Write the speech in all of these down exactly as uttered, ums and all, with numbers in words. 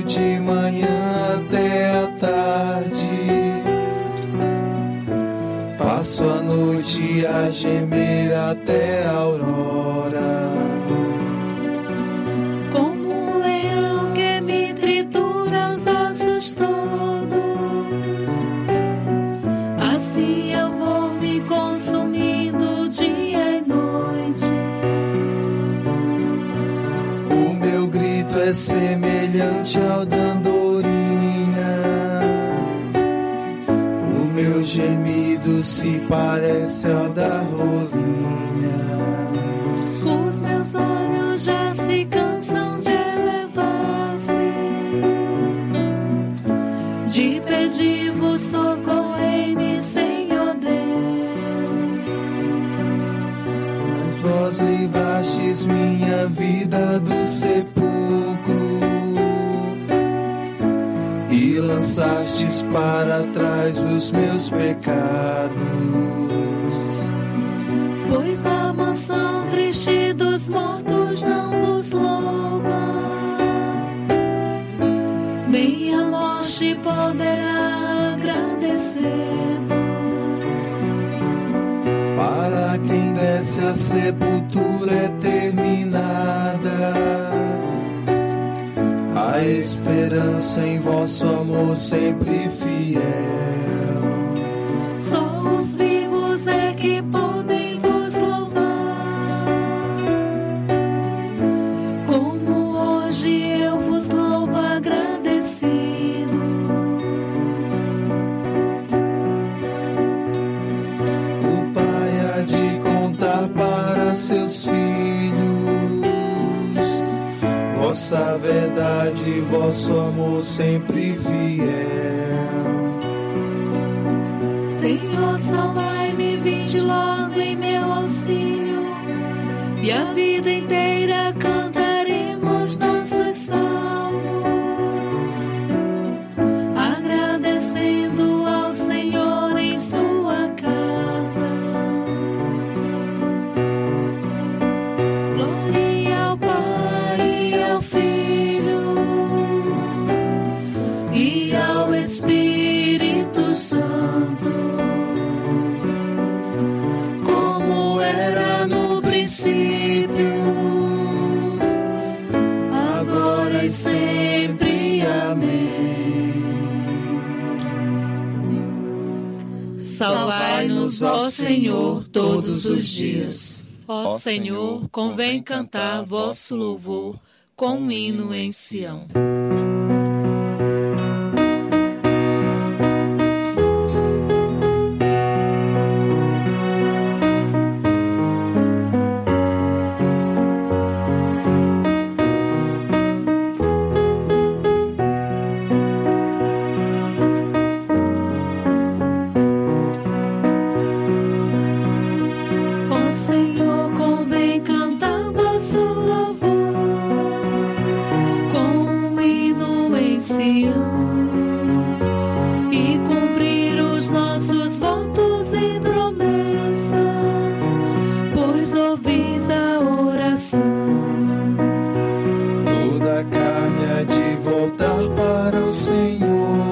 de manhã até a tarde. Passo a noite a gemer até a aurora. Como um leão que me tritura os ossos todos, assim eu vou me consumindo dia e noite. O meu grito é semelhante ao da andorinha, o meu gemido se parece ao da rolinha. Os meus olhos já se cansam de elevar-se, de pedir-vos socorrei-me, Senhor Deus. Mas vós livrastes minha vida do sepulcro e lançastes para trás os meus pecados. Pois a mansão triste dos mortos não vos louva, nem a morte poderá agradecer-vos. Para quem desce a sepultura é terminada a esperança em vosso amor sempre fiel. Só os vivos é que podem vos louvar, como hoje eu vos louvo agradecido. O Pai há de contar para seus filhos vossa verdade, vosso amor sempre fiel. Senhor, salvai-me, vinde logo em meu auxílio, e a vida inteira cantaremos nossos salmos, agradecendo ao Senhor em sua casa. Glória ao Pai e ao Filho e ao Espírito Santo, como era no princípio, agora e sempre. Amém. Salvai-nos, ó Senhor, todos os dias. Ó Senhor, convém cantar vosso louvor com um hino em Sião. Ó Senhor, convém cantar vosso louvor com um hino em Sião, e cumprir os nossos votos e promessas, pois ouvis a oração. Toda carne há de voltar para o Senhor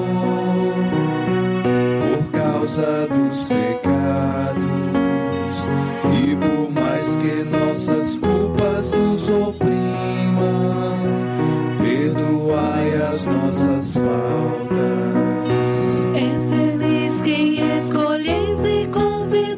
por causa dos pecados, e por mais que nossas culpas nos oprimam, perdoai as nossas faltas. É feliz quem escolheis e convidais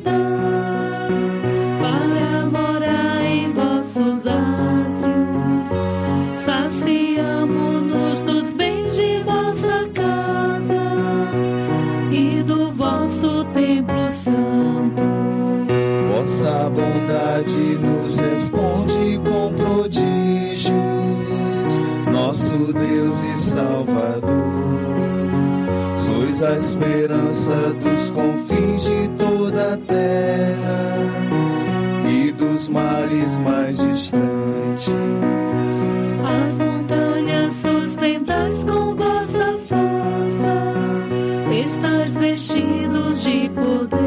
para morar em vossos átrios. Saciamo-nos dos bens de vossa casa e do vosso templo santo. Vossa bondade nos responde com prodígios, nosso Deus e Salvador. Sois a esperança dos confins de toda a terra e dos mares mais distantes. As montanhas sustentais com vossa força, estáis vestidos de poder.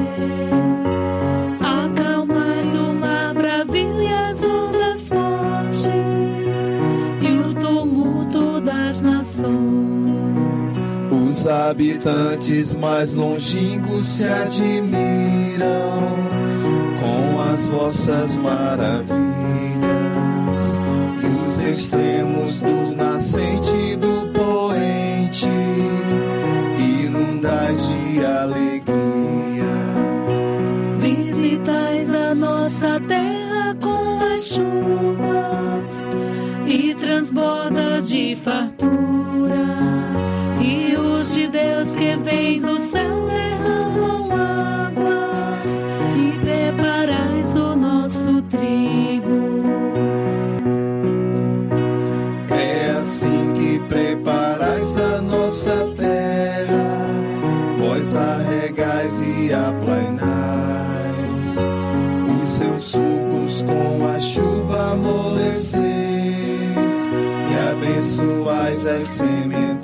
Acalmais o mar bravio e as ondas fortes, e o tumulto das nações. Os habitantes mais longínquos se admiram com as vossas maravilhas. Os extremos do nascente e do poente inundais de alegria. Visitais a nossa terra com as chuvas e transborda de fartura. E os de Deus que vêm do céu derramam águas e preparais o nosso trigo. É assim que preparais a nossa terra, vós a regais e aplainais os seus sucos com a chuva amoleceis e abençoais as sementeiras.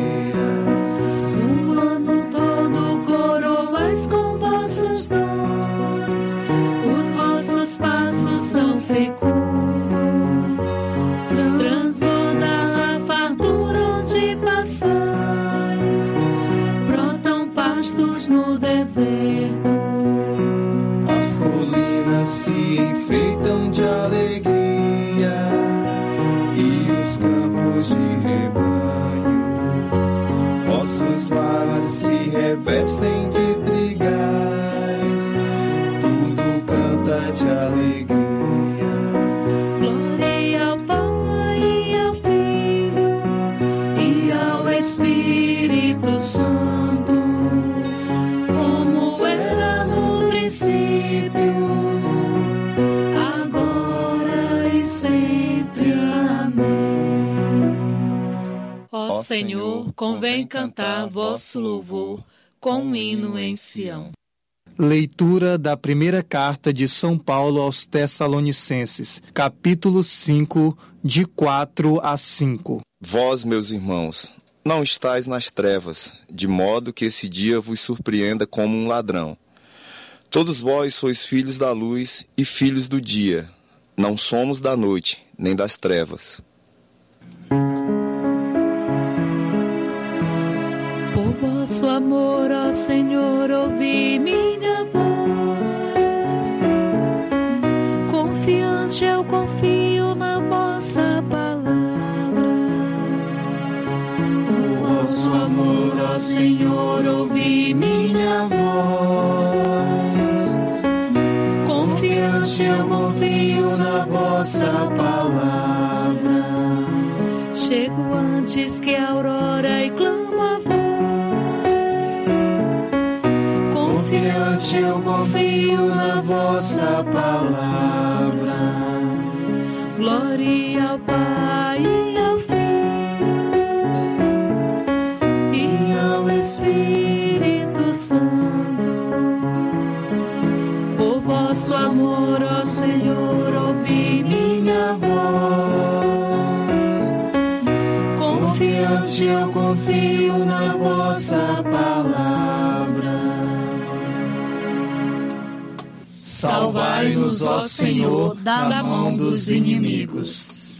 O ano todo coroais com vossos dons, os vossos passos são fecundos. Transborda a fartura onde passais, brotam pastos no deserto. As colinas se enfeitam de alegria e os campos de rebanhos, vossos vales se revestem de trigais, tudo canta de alegria. Glória ao Pai e ao Filho e ao Espírito Santo, como era no princípio, agora e sempre. Amém. Ó Senhor, convém cantar vosso louvor com um hino em Sião. Leitura da primeira carta de São Paulo aos Tessalonicenses, capítulo cinco, de quatro a cinco. Vós, meus irmãos, não estáis nas trevas, de modo que esse dia vos surpreenda como um ladrão. Todos vós sois filhos da luz e filhos do dia. Não somos da noite, nem das trevas. Por vosso amor, ó Senhor, ouvi minha voz. Confiante eu confio na vossa palavra. Por vosso amor, ó Senhor, ouvi minha voz. Confiante eu confio na vossa palavra. Chego antes que a aurora e clamo a voz. Confiante eu confio na vossa palavra. Glória ao Pai e ao Filho e ao Espírito Santo. Por vosso amor, ó Senhor, ouvi minha voz. Confiante eu confio na vossa palavra. Salvai-nos, ó Senhor, da mão dos inimigos.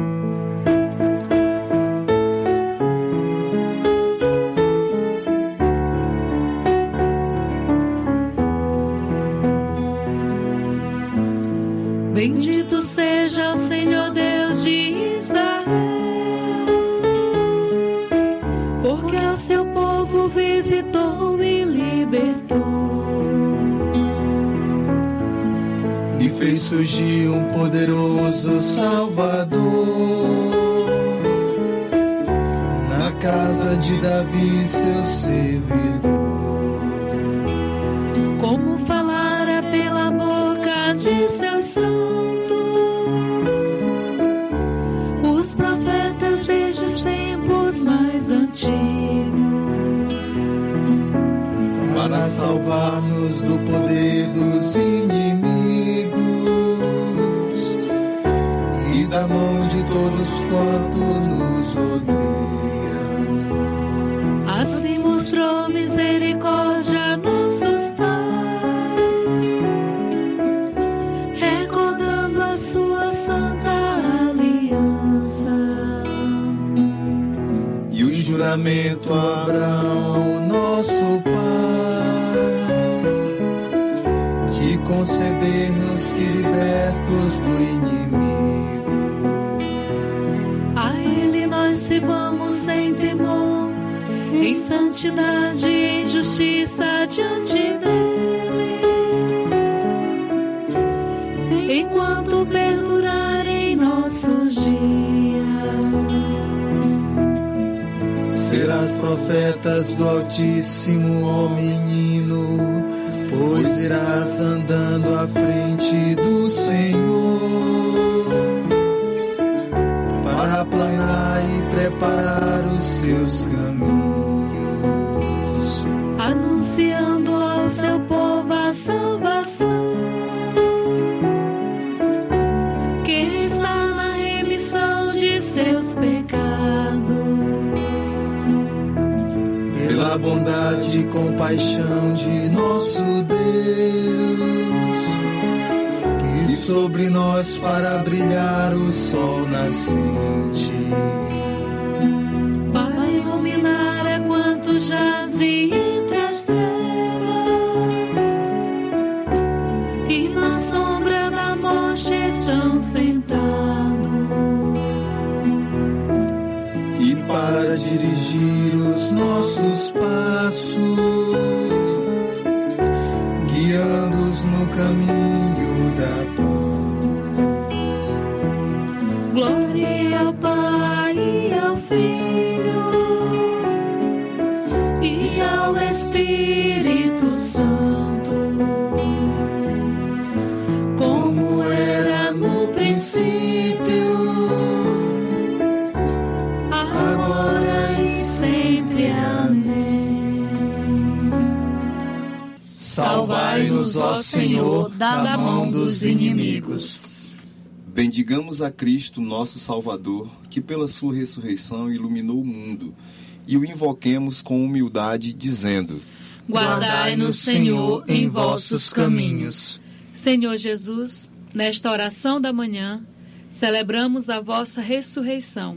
Bendito seja o Senhor Deus de Israel, porque ao seu povo visitou e libertou. E fez surgir um poderoso Salvador na casa de Davi, seu servidor. Como falara pela boca de seus santos, os profetas desde os tempos mais antigos, para salvar-nos do poder dos inimigos e da mão de todos quantos nos odeiam. assim mostrou misericórdia a nossos pais, recordando a sua santa aliança E o juramento a Abraão justiça diante dele, enquanto perdurarem nossos dias. Serás profetas do Altíssimo, ó menino, pois irás andando à frente do Senhor, para aplanar e preparar os seus caminhos, anunciando ao seu povo a salvação, que está na remissão de seus pecados. Pela bondade e compaixão de nosso Deus, que sobre nós fará brilhar o sol nascente, para iluminar a quanto jazem entre as trevas e na sombra da morte estão sentados, e para dirigir os nossos passos, guiando-os no caminho da paz. Glória ao Pai e ao Filho e ao Espírito Santo, como era no princípio, agora e sempre. Amém. Salvai-nos, ó Senhor, da mão dos inimigos. Bendigamos a Cristo, nosso Salvador, que pela sua ressurreição iluminou o mundo, e o invoquemos com humildade, dizendo: Guardai-nos, Senhor, em vossos caminhos. Senhor Jesus, nesta oração da manhã, celebramos a vossa ressurreição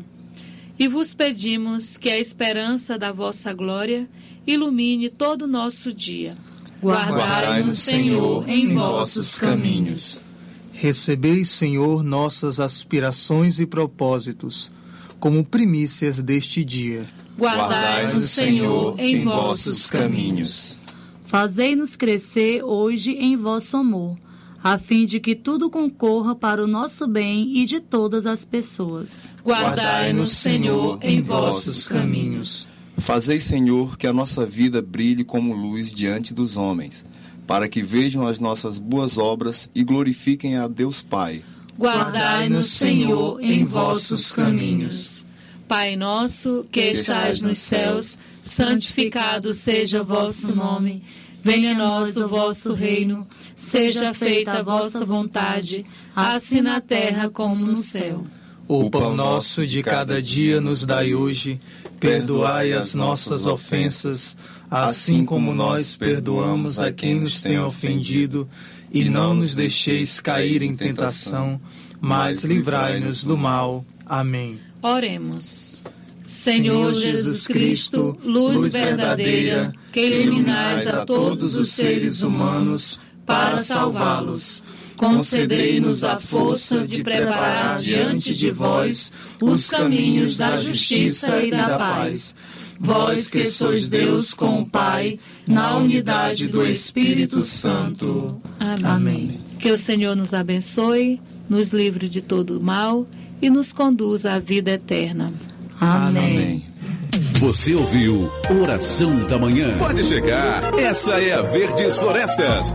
e vos pedimos que a esperança da vossa glória ilumine todo o nosso dia. Guardai-nos, Senhor, em vossos caminhos. Recebei, Senhor, nossas aspirações e propósitos, como primícias deste dia. Guardai-nos, Senhor, em vossos caminhos. Fazei-nos crescer hoje em vosso amor, a fim de que tudo concorra para o nosso bem e de todas as pessoas. Guardai-nos, Senhor, em vossos caminhos. Fazei, Senhor, que a nossa vida brilhe como luz diante dos homens, para que vejam as nossas boas obras e glorifiquem a Deus Pai. Guardai-nos, Senhor, em vossos caminhos. Pai nosso, que estais nos céus, santificado seja o vosso nome. Venha a nós o vosso reino. Seja feita a vossa vontade, assim na terra como no céu. O pão nosso de cada dia nos dai hoje. Perdoai as nossas ofensas, assim como nós perdoamos a quem nos tem ofendido. E não nos deixeis cair em tentação, mas livrai-nos do mal. Amém. Oremos. Senhor Jesus Cristo, luz verdadeira, que iluminais a todos os seres humanos para salvá-los, concedei-nos a força de preparar diante de vós os caminhos da justiça e da paz. Vós que sois Deus com o Pai, na unidade do Espírito Santo. Amém. Amém. Que o Senhor nos abençoe, nos livre de todo o mal e nos conduza à vida eterna. Amém. Amém. Você ouviu Oração da Manhã. Pode chegar, essa é a Verdes Florestas.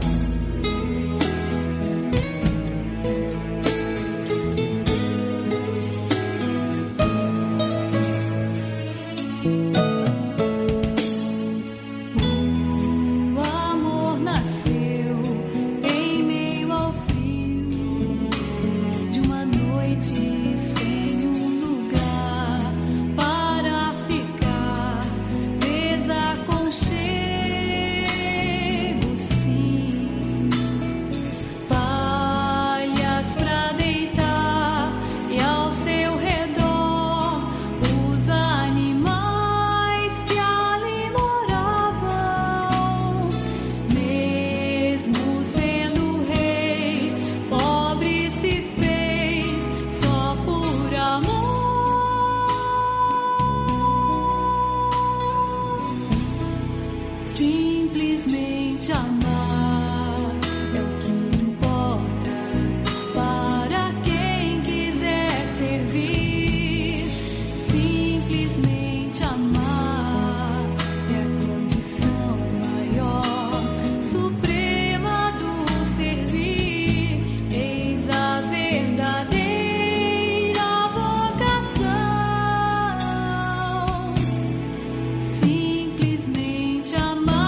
Desaconchego, sim. Simplesmente amar é o que importa para quem quiser servir. Simplesmente amar é a condição maior, suprema do servir. Eis a verdadeira vocação. Simplesmente amar.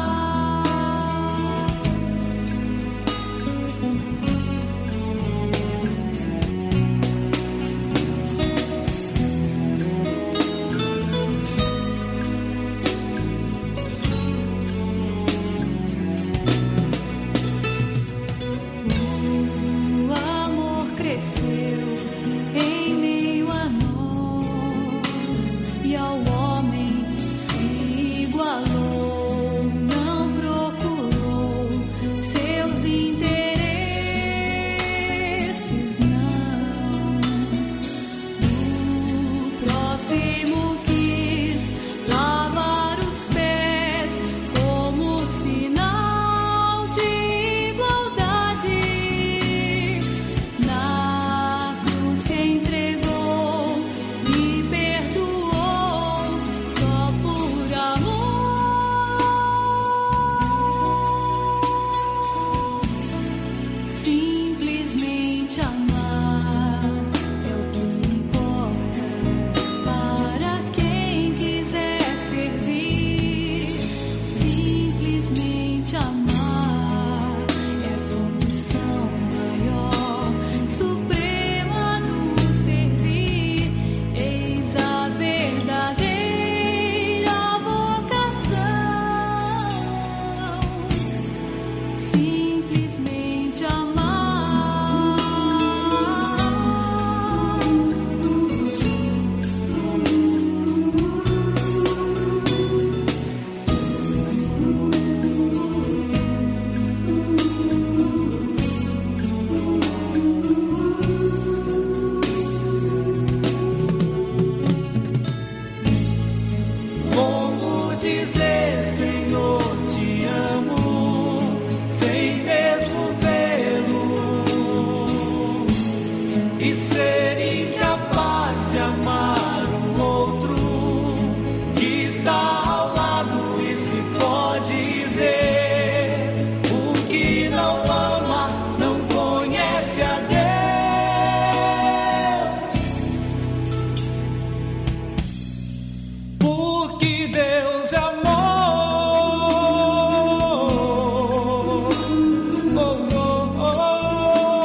O amor cresceu em meio a nós e ao homem se igualou, não procurou seus interesses, não. O próximo quis lavar os pés como sinal de igualdade. Na cruz se entregou e perdoou só por amor. Simplesmente amar é o que importa para quem quiser servir. Simplesmente amar é a condição maior, suprema do servir. Eis a verdadeira vocação. Simplesmente amar. Como dizer, Senhor, te amo, sem mesmo vê-lo, e ser incapaz de amar o outro que está ao lado e se pode ver. O que não ama não conhece a Deus, porque Deus é amor. Oh, oh,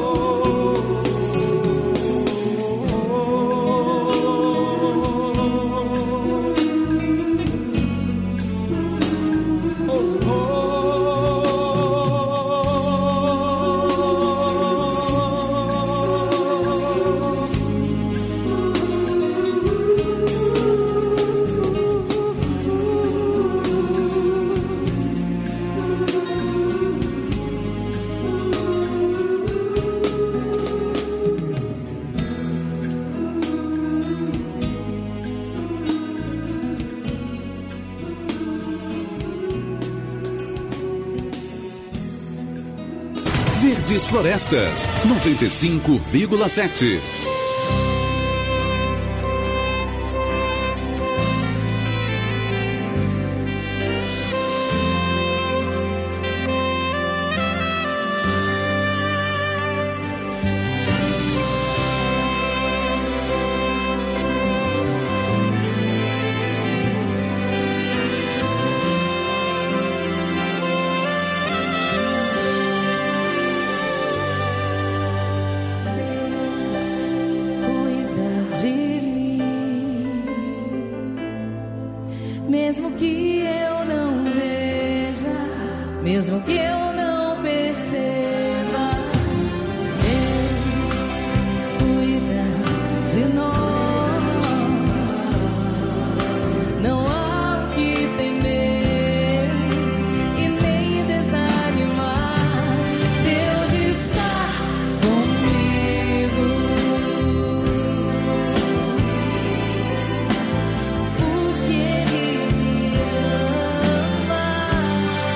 Verdes Florestas, noventa e cinco vírgula sete. Mesmo que eu não veja, mesmo que eu não perceba, Deus cuida de nós. Não há o que temer e nem desanimar. Deus está comigo. Porque Ele me ama.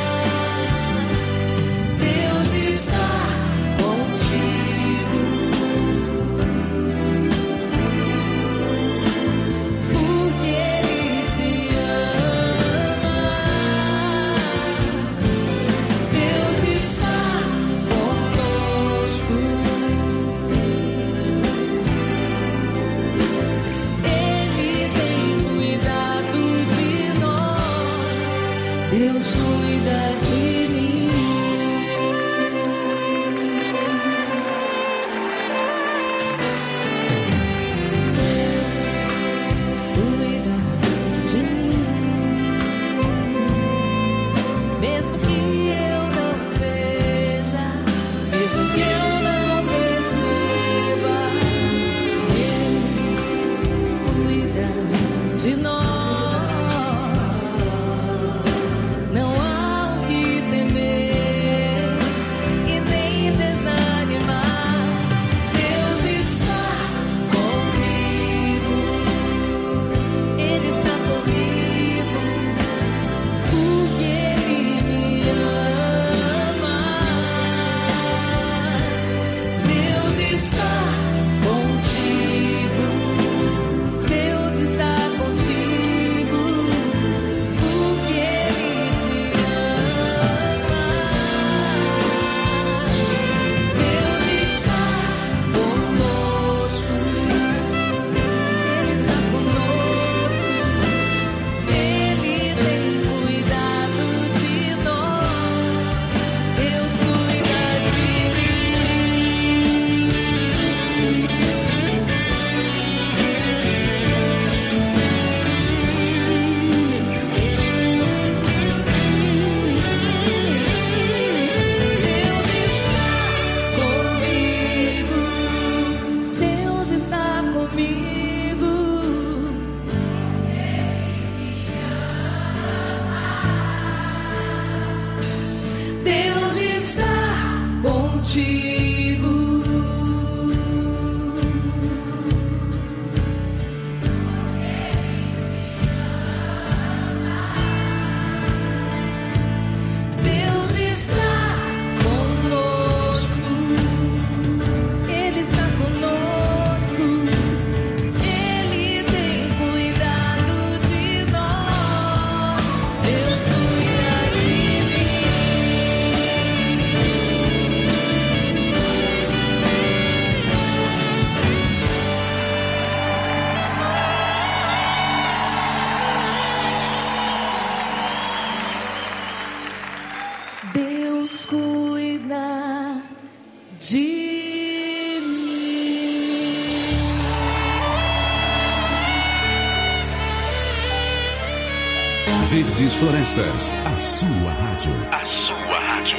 Verdes Florestas, a sua rádio. A sua rádio.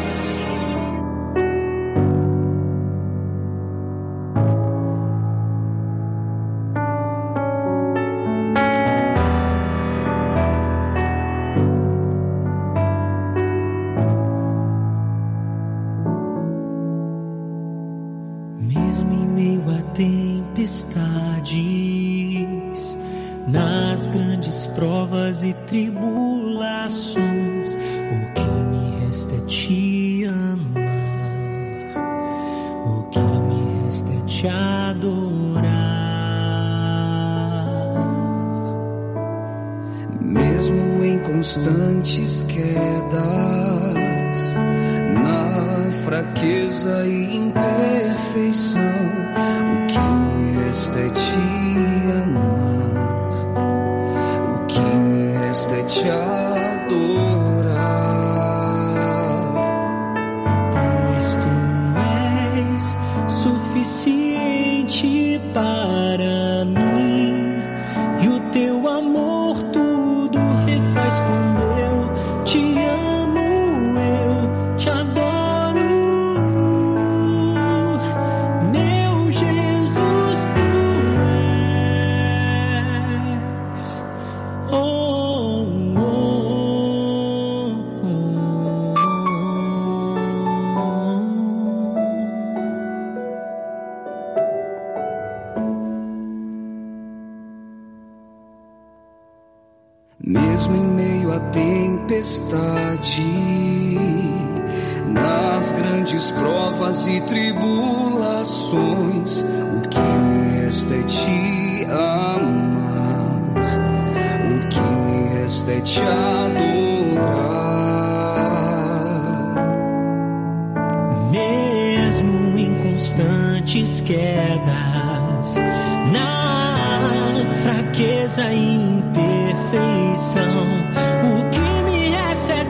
Mesmo em meio a tempestades, nas grandes provas e tribulações, o que me resta é te amar, o que me resta é te adorar. Mesmo em constantes quedas, na fraqueza e imperfeição, o que me resta é te amar, te adorar, pois tu és suficiente para mim, e o teu amor tudo refaz. Quando eu te amo, eu te adoro, meu Jesus, tu és. Oh, mesmo em meio à tempestade, nas grandes provas e tribulações, o que me resta é te amar, o que me resta é te adorar. Mesmo em constantes quedas, na fraqueza e imperfeição, o que me resta é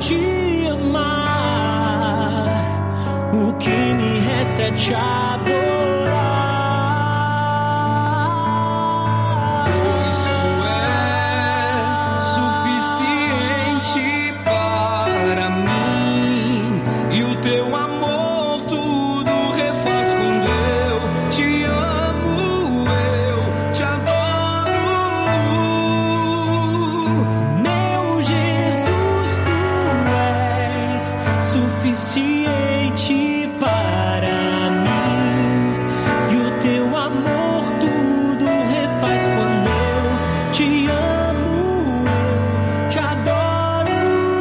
é te adorar. Pois tu és suficiente para mim, e o teu amor tudo refaz quando eu te amo, eu te adoro. Meu Jesus, tu és suficiente para mim, e o teu amor tudo refaz quando eu te amo, eu te adoro.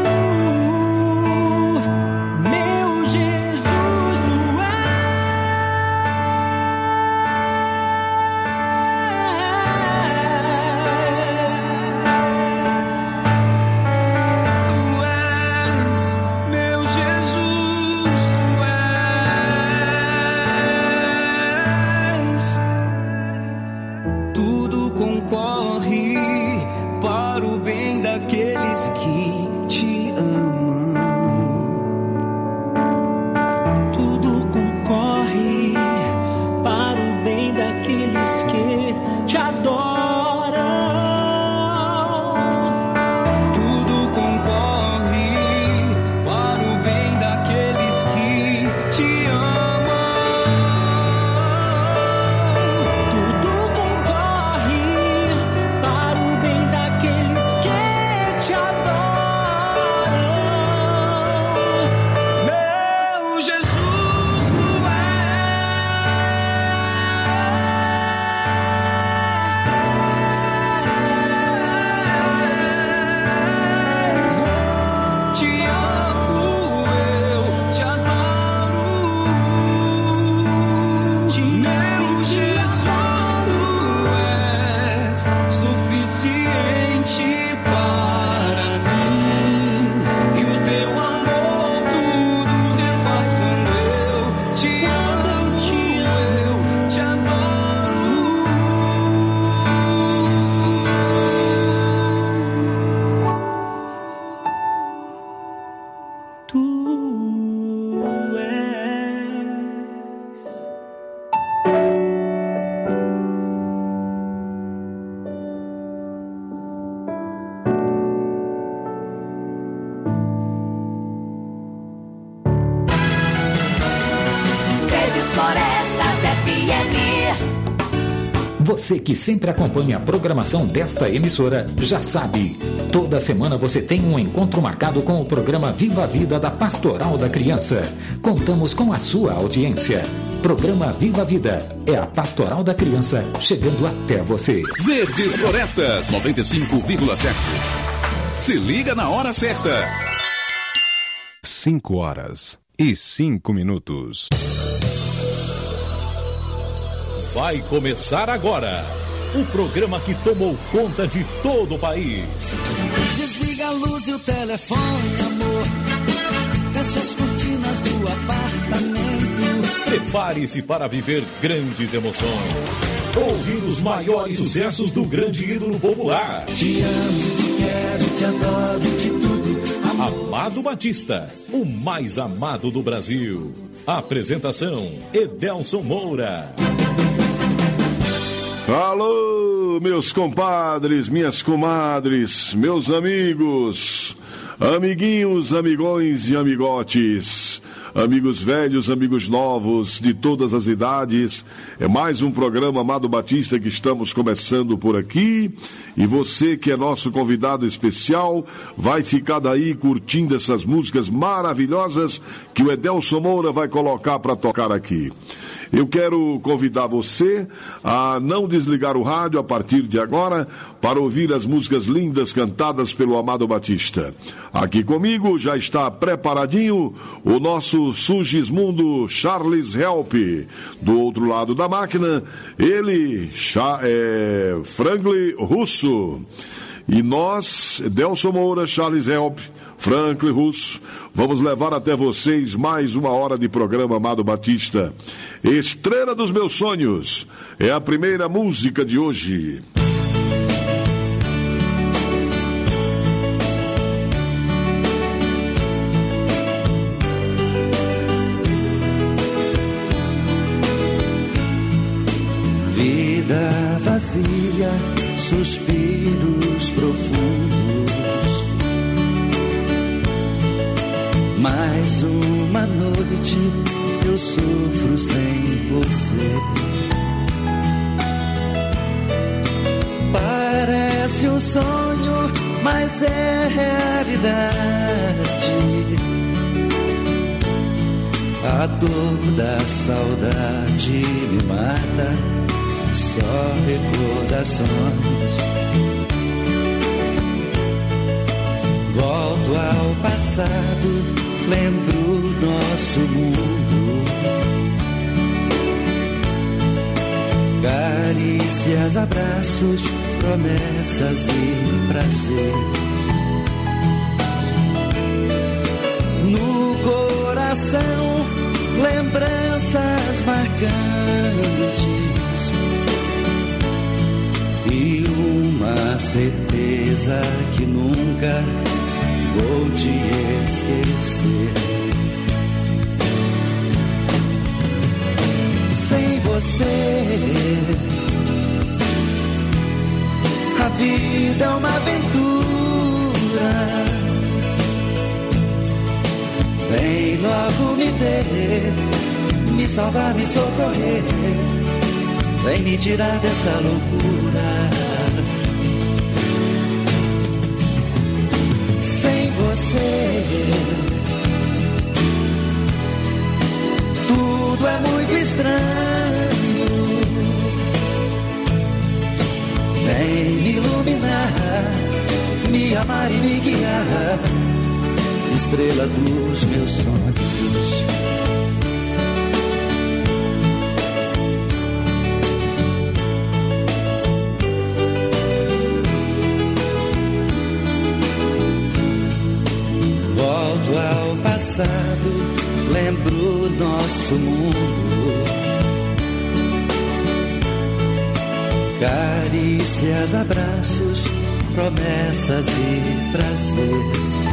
Meu Jesus, tu és, tu és, meu Jesus, tu és. Tudo concorre para o bem daqueles que te amam. Tudo concorre para o bem daqueles que te adoram. Tudo concorre para o bem daqueles que te amam. Tudo concorre para o bem daqueles que te adoram. Meu Jesus, tu és. Te amo, eu te adoro. Meu Jesus, tu és suficiente para mim, e o teu amor tudo refaz quando eu te amo, eu te adoro. Tu és. Verdes Florestas F M. Você que sempre acompanha a programação desta emissora já sabe. Toda semana você tem um encontro marcado com o programa Viva a Vida da Pastoral da Criança. Contamos com a sua audiência. Programa Viva a Vida é a Pastoral da Criança chegando até você. Verdes Florestas noventa e cinco vírgula sete. Se liga na hora certa. Cinco horas e cinco minutos. Vai começar agora o programa que tomou conta de todo o país. Desliga a luz e o telefone, amor. Fecha as cortinas do apartamento. Prepare-se para viver grandes emoções. Ouvir os maiores sucessos do grande ídolo popular. Te amo, te quero, te adoro, de tudo, amor. Amado Batista, o mais amado do Brasil. Apresentação: Edelson Moura. Alô, meus compadres, minhas comadres, meus amigos, amiguinhos, amigões e amigotes, amigos velhos, amigos novos, de todas as idades. É mais um programa Amado Batista que estamos começando por aqui. E você que é nosso convidado especial vai ficar daí curtindo essas músicas maravilhosas que o Edelson Moura vai colocar para tocar aqui. Eu quero convidar você a não desligar o rádio a partir de agora para ouvir as músicas lindas cantadas pelo Amado Batista. Aqui comigo já está preparadinho o nosso Sugismundo Charles Help. Do outro lado da máquina, ele, é, Franklin Russo. E nós, Edelson Moura, Charles Help, Franklin Russo, vamos levar até vocês mais uma hora de programa Amado Batista. Estrela dos Meus Sonhos é a primeira música de hoje. vazia, suspiros profundos. Mais uma noite eu sofro sem você. Parece um sonho, mas é realidade. A dor da saudade me mata, só recordações. Volto ao passado, lembro nosso mundo. Carícias, abraços, promessas e prazer. No coração, lembranças marcantes e uma certeza que nunca vou te esquecer. Sem você, a vida é uma aventura. Vem logo me ver, me salvar, me socorrer. Vem me tirar dessa loucura. Sem você, tudo é muito estranho. Vem me iluminar, me amar e me guiar, estrela dos meus sonhos. Volto ao passado, lembro nosso mundo. Carícias, abraços, promessas e prazer.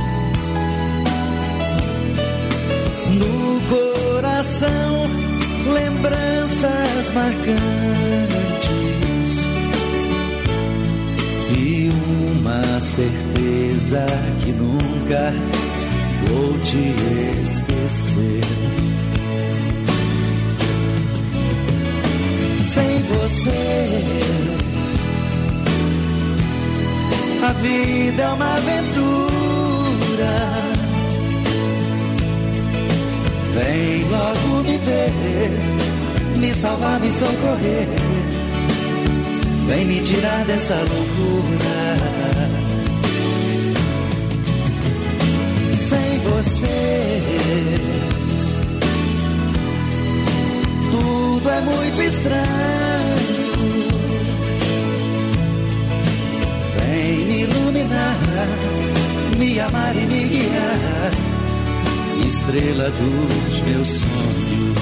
No coração, lembranças marcantes e uma certeza que nunca vou te esquecer. Sem você, a vida é uma aventura. Vem logo me ver, me salvar, me socorrer. Vem me tirar dessa loucura. Sem você, tudo é muito estranho. Vem me iluminar, me amar e me guiar, estrela dos meus sonhos.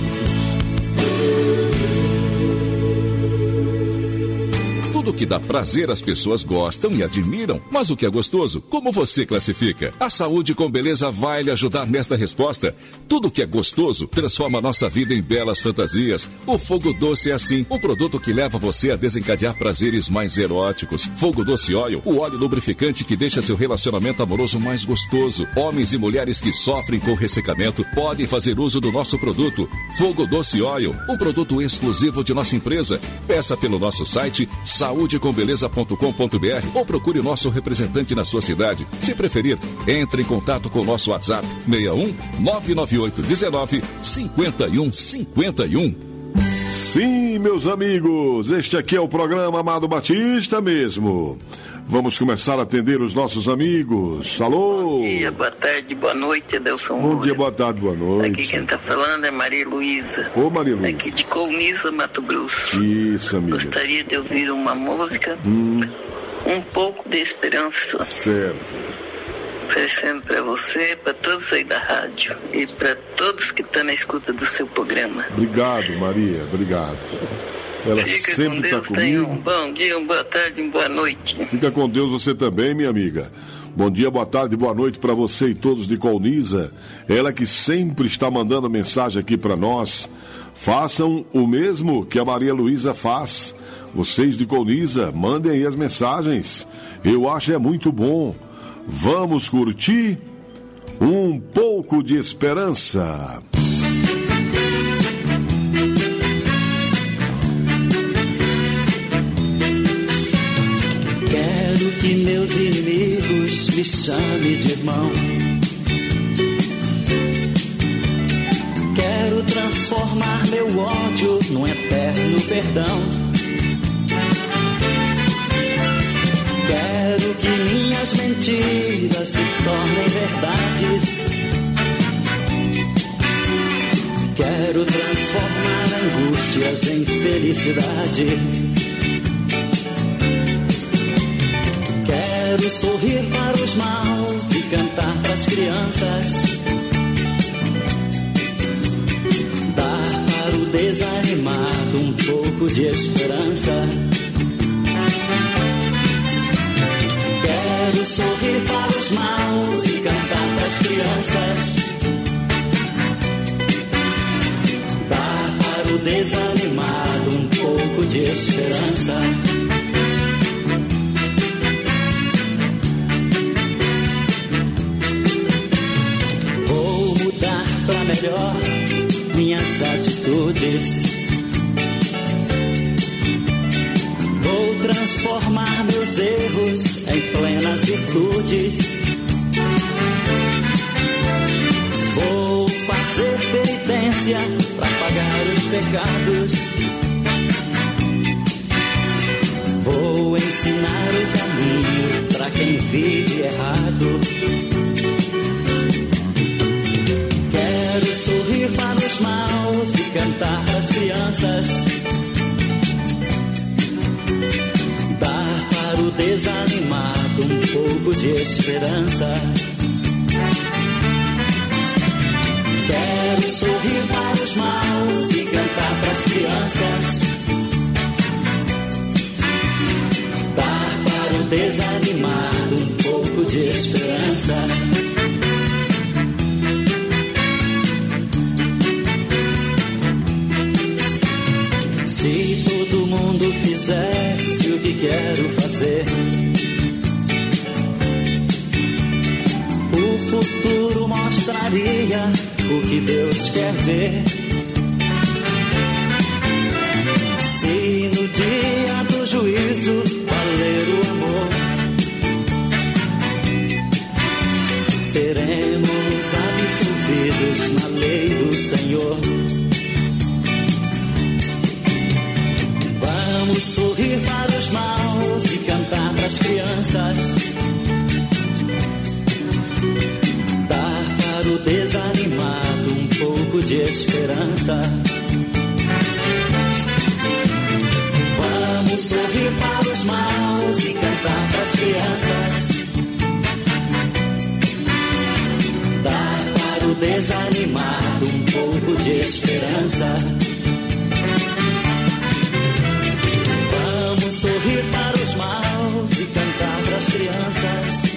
Tudo que dá prazer as pessoas gostam e admiram, mas o que é gostoso, como você classifica? A Saúde com Beleza vai lhe ajudar nesta resposta. Tudo que é gostoso transforma a nossa vida em belas fantasias. O Fogo Doce é assim, um produto que leva você a desencadear prazeres mais eróticos. Fogo Doce Oil, o óleo lubrificante que deixa seu relacionamento amoroso mais gostoso. Homens e mulheres que sofrem com ressecamento podem fazer uso do nosso produto. Fogo Doce Oil, um produto exclusivo de nossa empresa. Peça pelo nosso site saúde com beleza ponto com ponto b r ou procure o nosso representante na sua cidade. Se preferir, entre em contato com o nosso WhatsApp seis um nove nove oito um nove cinco um cinco um. Sim, meus amigos, este aqui é o programa Amado Batista mesmo. Vamos começar a atender os nossos amigos. Alô? Bom dia, boa tarde, boa noite, Adelson. Bom dia, boa tarde, boa noite. Aqui quem está falando é Maria Luísa. Ô, Maria Luísa. Aqui de Colniza, Mato Grosso. Isso, amiga. Gostaria de ouvir uma música, hum. Um pouco de esperança. Certo. Oferecendo para você, para todos aí da rádio e para todos que estão na escuta do seu programa. Obrigado, Maria, obrigado. Ela Fica sempre está com comigo. Um bom dia, uma boa tarde, uma boa noite. Fica com Deus você também, minha amiga. Bom dia, boa tarde, boa noite para você e todos de Colniza. Ela que sempre está mandando mensagem aqui para nós. Façam o mesmo que a Maria Luísa faz. Vocês de Colniza, mandem aí as mensagens. Eu acho é muito bom. Vamos curtir um pouco de esperança. Quero que meus inimigos me chamem de irmão. Quero transformar meu ódio num eterno perdão. Quero que minhas mentiras se tornem verdades. Quero transformar angústias em felicidade. Quero sorrir para os maus e cantar para as crianças. Dar para o desanimado um pouco de esperança. Quero sorrir para os maus e cantar para as crianças. Dar para o desanimado um pouco de esperança. Vou mudar para melhor minhas atitudes. Vou transformar meus erros em plenas virtudes. Vou fazer penitência para pagar os pecados. Vou ensinar o caminho para quem vive errado. Quero sorrir para os maus e cantar para as crianças. Dar para o desanimado um pouco de esperança. Quero sorrir para os maus e cantar para as crianças. Dar para o desanimado um pouco de esperança. Se todo mundo fizesse o que quero fazer, o futuro mostraria o que Deus quer ver. Se no dia do juízo valer o amor, seremos absolvidos na lei do Senhor. Vamos sorrir para os maus e cantar para as crianças. Dar para o desanimado um pouco de esperança. Vamos sorrir para os maus e cantar para as crianças. Dar para o desanimado um pouco de esperança. Sorrir para os maus e cantar para as crianças.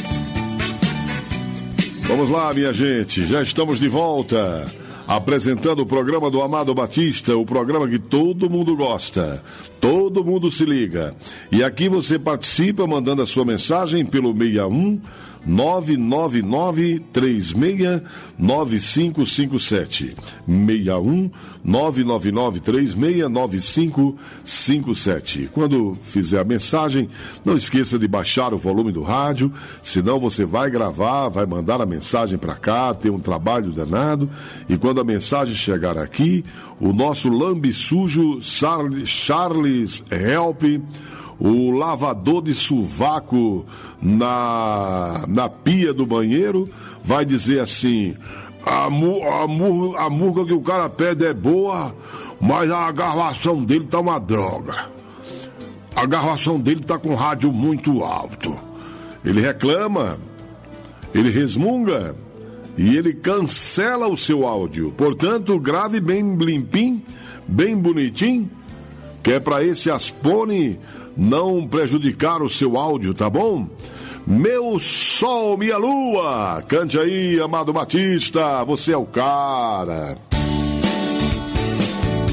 Vamos lá, minha gente, já estamos de volta, apresentando o programa do Amado Batista, o programa que todo mundo gosta, todo mundo se liga. E aqui você participa mandando a sua mensagem pelo seis um nove nove nove três seis nove cinco cinco sete. seis um nove nove nove três seis nove cinco cinco sete. Quando fizer a mensagem, não esqueça de baixar o volume do rádio, senão você vai gravar, vai mandar a mensagem para cá, tem um trabalho danado, e quando a mensagem chegar aqui, o nosso lambe sujo Charles Help, o lavador de sovaco na, na pia do banheiro, vai dizer assim: a, mu, a, mu, a murca que o cara pede é boa, mas a gravação dele tá uma droga. A gravação dele tá com rádio muito alto. Ele reclama, ele resmunga e ele cancela o seu áudio. Portanto, grave bem limpinho, bem bonitinho, que é para esse Aspone não prejudicar o seu áudio, tá bom? Meu sol, minha lua, cante aí, Amado Batista, você é o cara.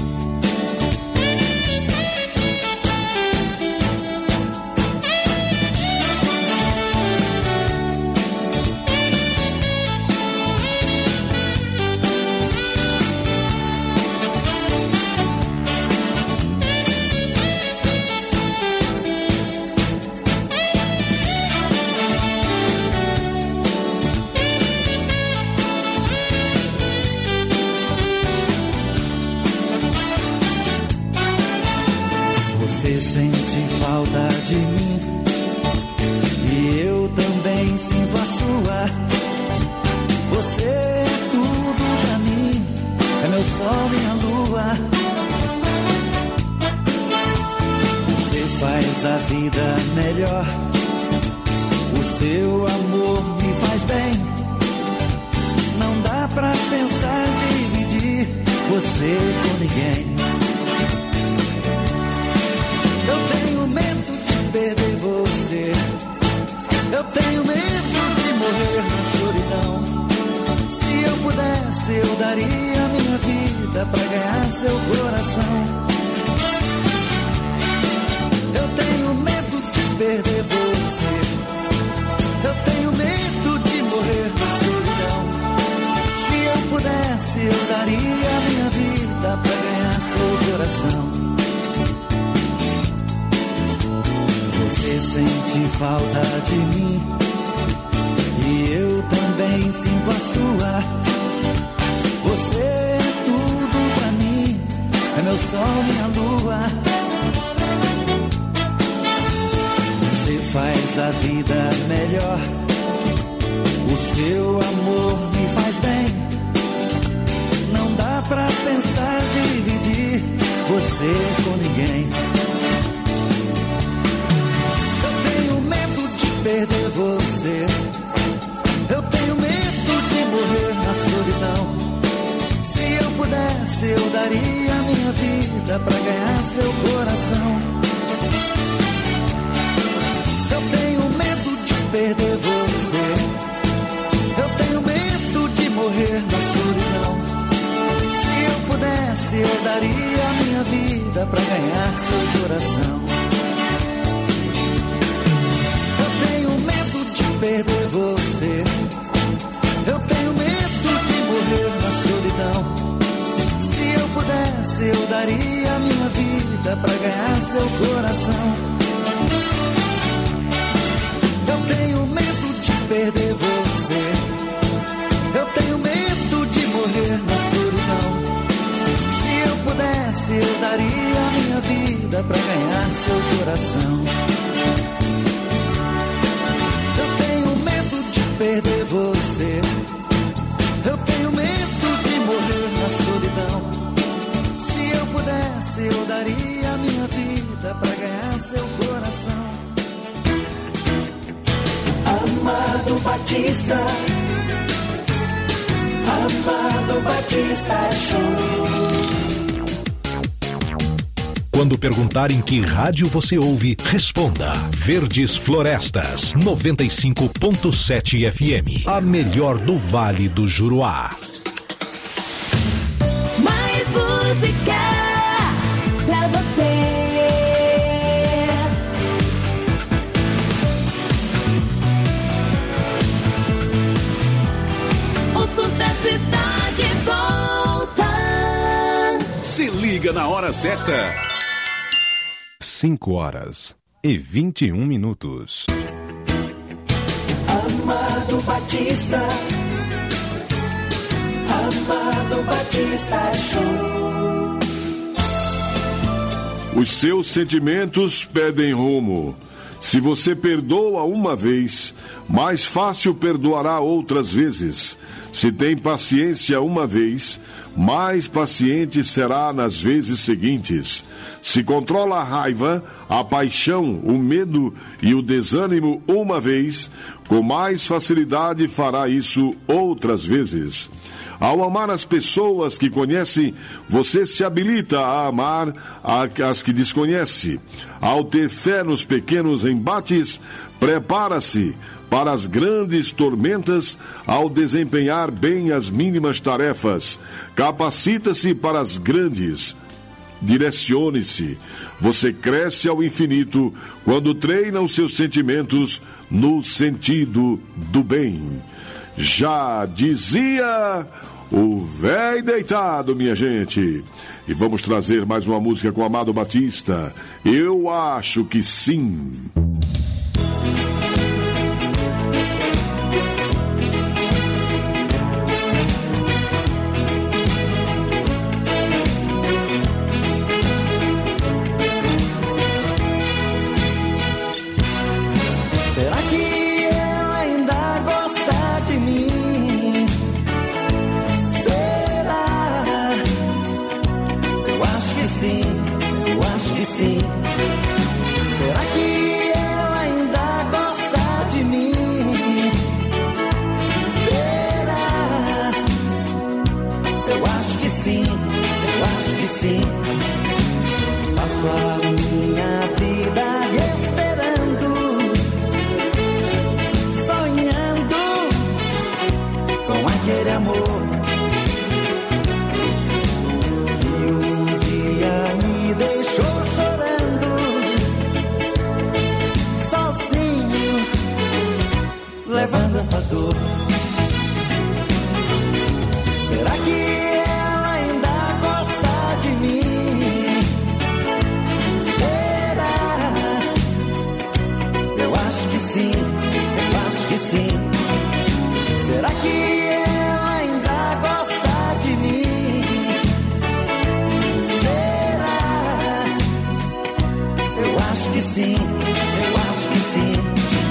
sol, minha lua. Você faz a vida melhor. O seu amor me faz bem. Não dá pra pensar dividir você com ninguém. Eu tenho medo de perder você. Eu tenho medo de morrer na solidão. Se eu pudesse, eu daria minha vida pra ganhar seu coração. Eu tenho medo de perder você. Eu tenho medo de morrer na solidão. Se eu pudesse, eu daria minha vida pra ganhar seu coração. Você sente falta de mim e eu também sinto a sua. Você é tudo pra mim, é meu sol, minha lua. Você faz a vida melhor. O seu amor me faz bem. Não dá pra pensar dividir você com ninguém. Perder você. Eu tenho medo de morrer na solidão. Se eu pudesse, eu daria minha vida pra ganhar seu coração. Eu tenho medo de perder você. Eu tenho medo de morrer na solidão. Se eu pudesse, eu daria minha vida pra ganhar seu coração. Perder você. Eu tenho medo de morrer na solidão. Se eu pudesse, eu daria minha vida pra ganhar seu coração. Eu tenho medo de perder você. Eu tenho medo de morrer na solidão. Se eu pudesse, eu daria minha vida pra ganhar seu coração. Perder você. Eu tenho medo de morrer na solidão. Se eu pudesse, eu daria minha vida pra ganhar seu coração. Amado Batista, Amado Batista Show. Quando perguntarem que rádio você ouve, responda Verdes Florestas, noventa e cinco ponto sete F M, a melhor do Vale do Juruá. Mais música pra você. O sucesso está de volta. Se liga na hora certa. cinco horas e vinte e um minutos. Amado Batista, Amado Batista Show. Os seus sentimentos pedem rumo. Se você perdoa uma vez, mais fácil perdoará outras vezes. Se tem paciência uma vez, mais paciente será nas vezes seguintes. Se controla a raiva, a paixão, o medo e o desânimo uma vez, com mais facilidade fará isso outras vezes. Ao amar as pessoas que conhece, você se habilita a amar as que desconhece. Ao ter fé nos pequenos embates, prepara-se para as grandes tormentas. Ao desempenhar bem as mínimas tarefas, capacita-se para as grandes. Direcione-se. Você cresce ao infinito quando treina os seus sentimentos no sentido do bem. Já dizia o véi deitado, minha gente. E vamos trazer mais uma música com Amado Batista. Eu acho que sim. amor que um dia me deixou chorando, sozinho, levando essa dor. Será que ela ainda gosta de mim? Será? Eu acho que sim, eu acho que sim. Será que ela ainda gosta de mim? Será? Eu acho que sim, eu acho que sim.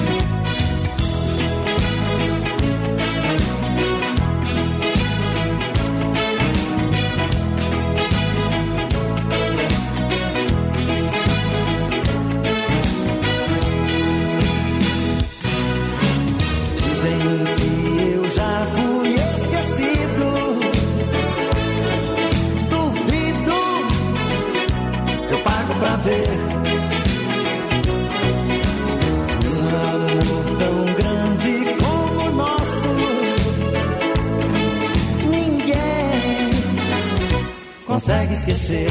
Consegue esquecer?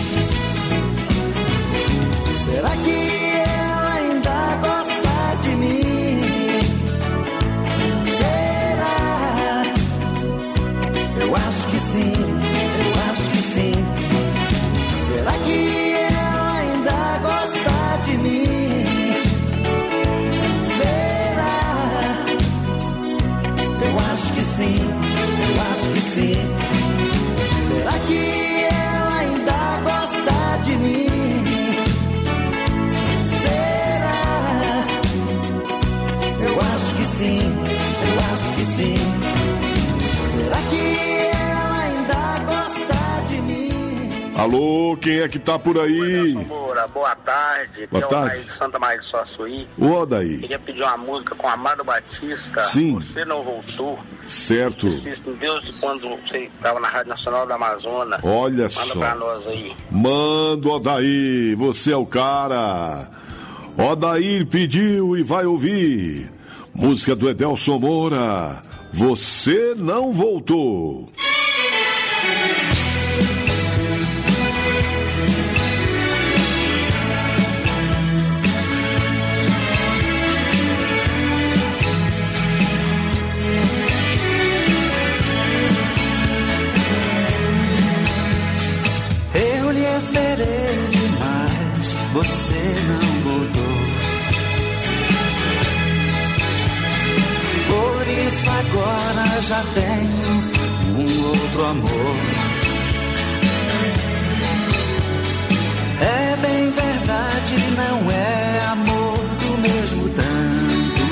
Será que ela ainda gosta de mim? Será? Eu acho que sim, eu acho que sim. Será que ela ainda gosta de mim? Será? Eu acho que sim, eu acho que sim. Será que de mim? Será? Eu acho que sim, eu acho que sim. Será que ela ainda gosta de mim? Alô, quem é que tá por aí? Moura, boa tarde. Boa Aqui é o tarde. Odaí de Santa Maria de Suaçuí. O Odaí. Queria pedir uma música com Amado Batista. Sim. Você Não Voltou. Certo. Insisto em Deus de quando você estava na Rádio Nacional da Amazônia. Olha Manda só. Manda pra nós aí. Manda, Odaí. Você é o cara. Odair pediu e vai ouvir. Música do Edelson Moura. Você Não Voltou. Esperei demais, você não voltou. Por isso agora já tenho um outro amor. É bem verdade, não é amor do mesmo tanto,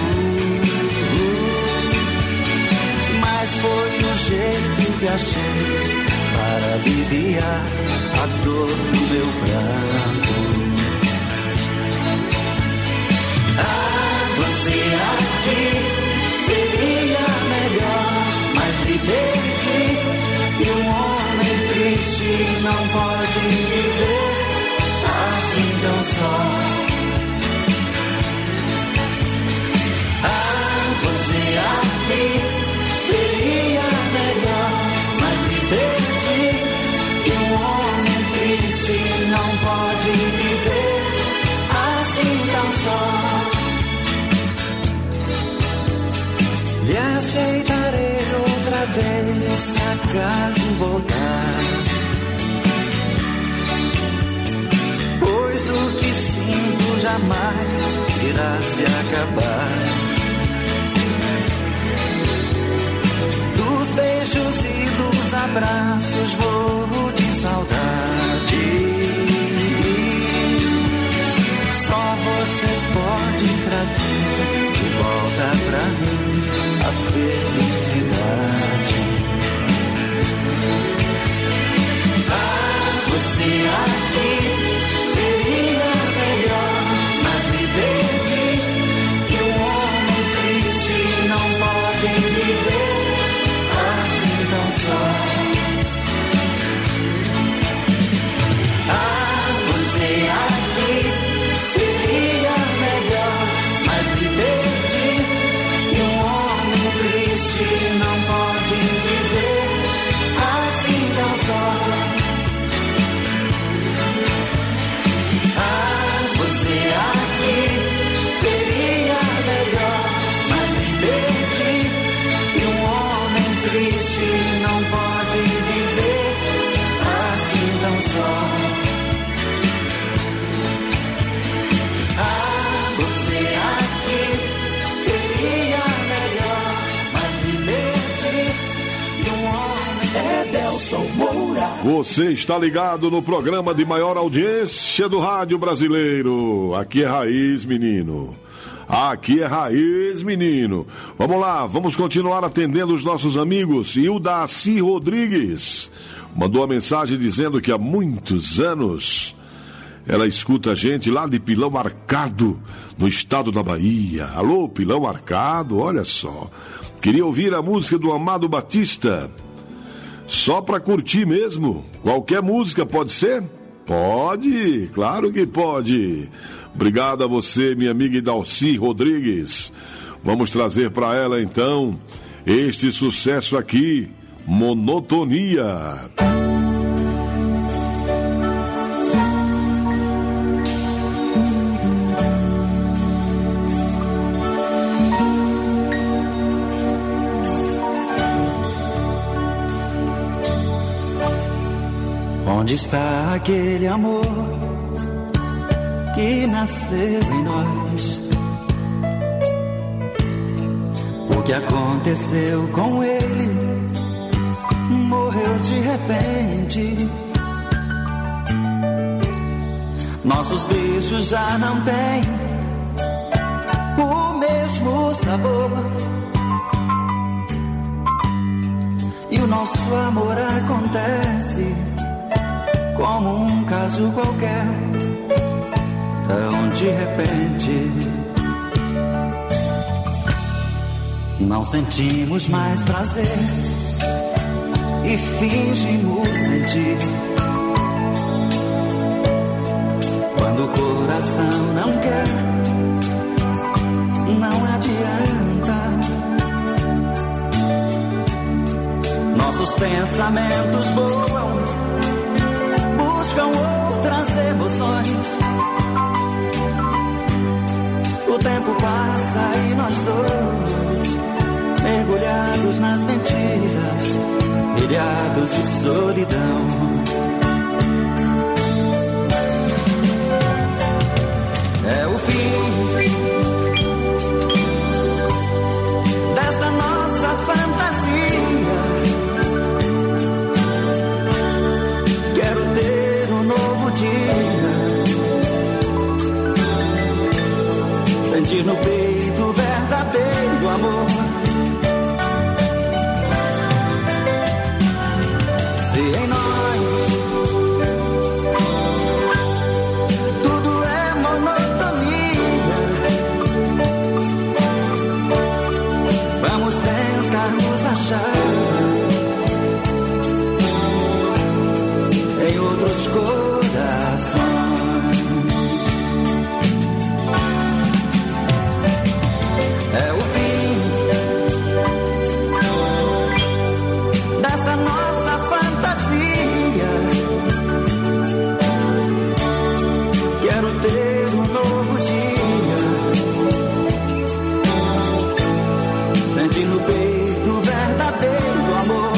mas foi o jeito que achei para aliviar a dor do meu pranto. Ah, você aqui seria melhor, mas me perdi. E um homem triste não pode viver assim tão só. Ah, você aqui seria melhor, mas me perdi. Não pode viver assim tão só. Lhe aceitarei outra vez se acaso voltar, pois o que sinto jamais irá se acabar. Dos beijos e dos abraços morro de saudade. Só você pode trazer de volta pra mim a felicidade. Ah, você aqui seria melhor, mas me perdi. E um homem triste não pode viver assim tão só. triste, não pode viver assim tão só. Ah, você aqui seria melhor, mas viver de um homem. Edelson Moura. Você está ligado no programa de maior audiência do rádio brasileiro. Aqui é Raiz, menino. Aqui é Raiz, menino. Vamos lá, vamos continuar atendendo os nossos amigos. E o Daci Rodrigues mandou uma mensagem dizendo que há muitos anos ela escuta a gente lá de Pilão Arcado, no estado da Bahia. Alô, Pilão Arcado, olha só. Queria ouvir a música do Amado Batista. Só pra curtir mesmo. Qualquer música pode ser? Pode, claro que pode. Obrigado a você, minha amiga Dalci Rodrigues. Vamos trazer para ela, então, este sucesso aqui, Monotonia. Onde está aquele amor que nasceu em nós? O que aconteceu com ele? Morreu de repente. Nossos beijos já não têm o mesmo sabor, e o nosso amor acontece como um caso qualquer, tão de repente. Não sentimos mais prazer e fingimos sentir. Quando o coração não quer, não adianta. Nossos pensamentos voam, buscam outras emoções. O tempo passa e nós dois, mergulhados nas mentiras, ilhados de solidão. É o fim desta nossa fantasia. Quero ter um novo dia, sentir no peito o verdadeiro amor. Se em nós tudo é monotonia, vamos tentar nos achar em outros corações. É o fim desta nossa fantasia. Quero ter um novo dia, sentir no peito o verdadeiro amor.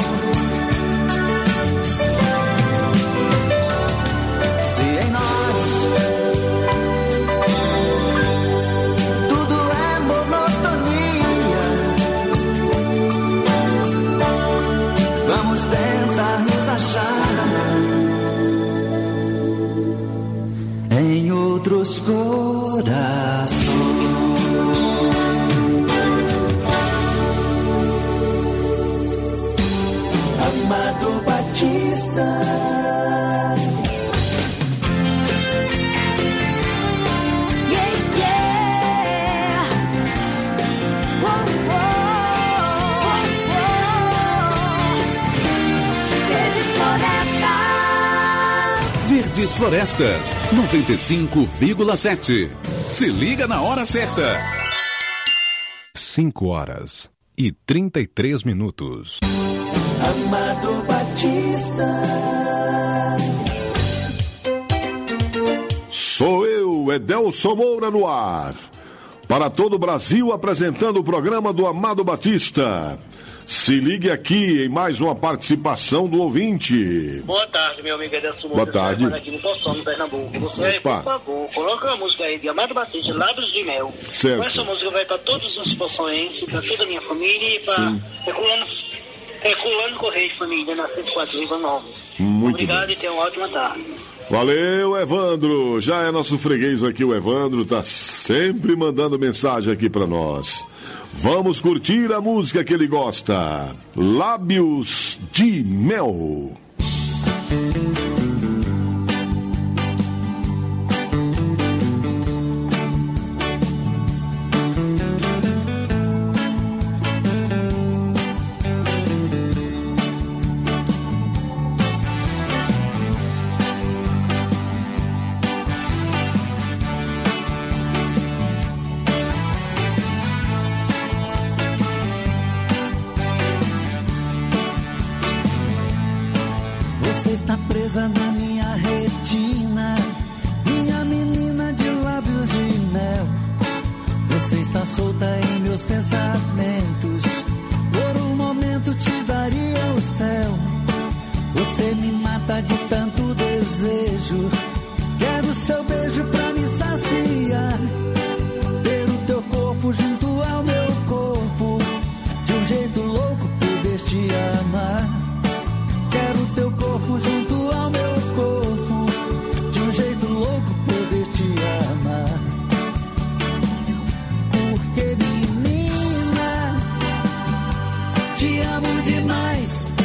Se em nós tudo é monotonia, vamos tentar nos achar em outros corações. Amado Batista. Yeah, yeah. Whoa, whoa, whoa. Verdes Florestas. Verdes Florestas, noventa e cinco vírgula sete. Se liga na hora certa. cinco horas e trinta e três minutos. Amado Batista. Sou eu, Edelson Moura, no ar. Para todo o Brasil, apresentando o programa do Amado Batista. Se ligue aqui em mais uma participação do ouvinte. Boa tarde, meu amigo Edelson. Boa tarde. Aqui no Poção, no Pernambuco. Você, Opa. por favor, coloca a música aí de Amado Batista, Lábios de Mel. Certo. Com essa música vai para todos os poções, para toda a minha família e para Herculano, Herculano Correia de Família, na cento e quatro, Riva Nova. Muito Obrigado bem. e tenha uma ótima tarde. Valeu, Evandro. Já é nosso freguês aqui, o Evandro. Tá sempre mandando mensagem aqui pra nós. Vamos curtir a música que ele gosta. Lábios de Mel. Você está presa na minha retina, minha menina de lábios de mel. Você está solta em meus pensamentos, por um momento te daria o céu. Você me mata de tanto desejo, quero seu beijo pra me saciar. Ter o teu corpo junto ao meu corpo, de um jeito louco poder te amar. Quero teu corpo junto ao meu corpo, de um jeito louco poder te amar. Porque menina, te amo demais.